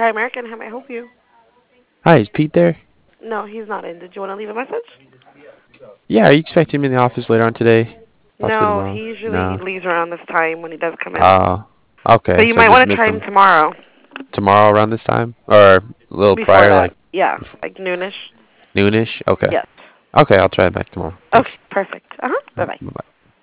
Tri-American. How may I help you? Hi, is Pete there? No, he's not in. Did you want to leave a message? Yeah, are you expecting him in the office later on today? Possibly No, tomorrow? he usually No. leaves around this time when he does come in. Oh, But okay. you So might just want to miss try him him tomorrow. tomorrow around this time? Or a little Before prior, that. like Yeah, like noonish. noonish? Okay. Yes. Okay, I'll try it back tomorrow. Okay, Thanks. perfect. Uh-huh. Bye-bye. Bye-bye.